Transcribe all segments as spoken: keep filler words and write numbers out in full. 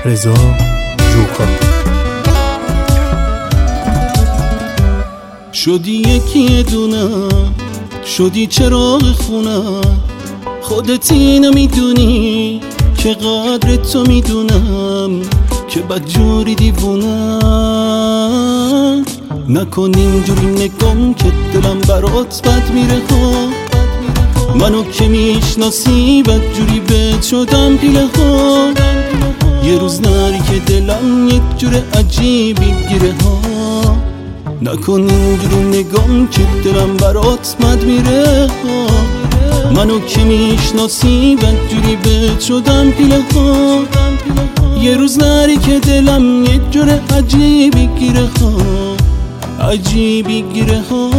رضا جوکا. شدی یکی دونم، شدی چراغ خونم، خودت اینو میدونی که قدر تو میدونم که بدجوری دیوونم. نکن اینجوری نگم که دلم برات بد میره ها، منو که میشناسی بدجوری بهت شدم پیله ها. یه روز نری که دلم یک جور عجیبی گیره ها. نکن اینجوری نگم که دلم برات بد میره ها، منو که میشناسی بدجوری بهت شدم پیله ها. یه روز نری که دلم یک جور عجیبی گیره ها، عجیبی گیره ها.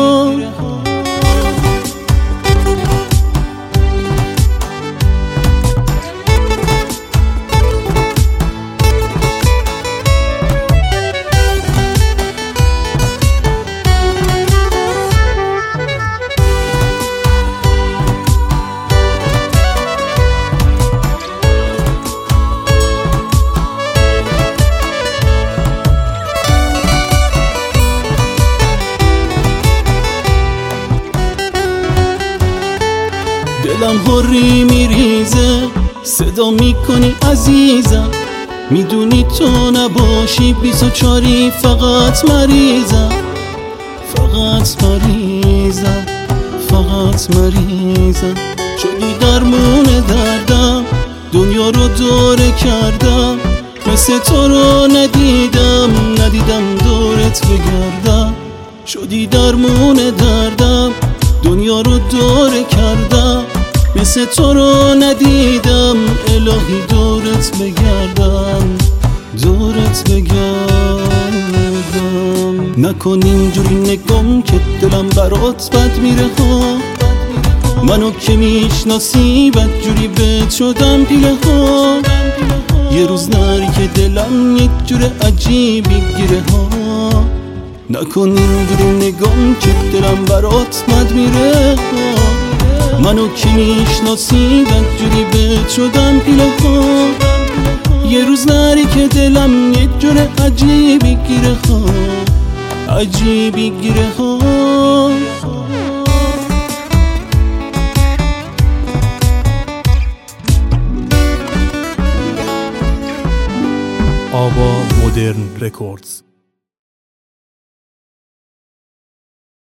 دلم هری میریزه، صدا میکنی عزیزم، میدونی تو نباشی بیست و چاری فقط مریضم، فقط مریضم، فقط مریضم. شدی درمون دردم، دنیا رو دوره کردم، مثل تو رو ندیدم، ندیدم دورت بگردم. شدی درمون دردم، دنیا رو دوره کردم، مثل تو رو ندیدم، الهی دورت بگردم، دورت بگردم. نکن اینجوری نگم که دلم برات بد میره ها، منو که میشناسی بدجوری بهت شدم پیله ها. یه روز نری که دلم یک جور عجیبی گیره ها. نکن اینجوری نگم که دلم برات بد میره ها، منو که میشناسی بدجوری بهت شدم پیله ها. یه روز نری که دلم یک جور عجیبی گیره ها، عجیبی گیره ها. آوا مدرن رکوردز.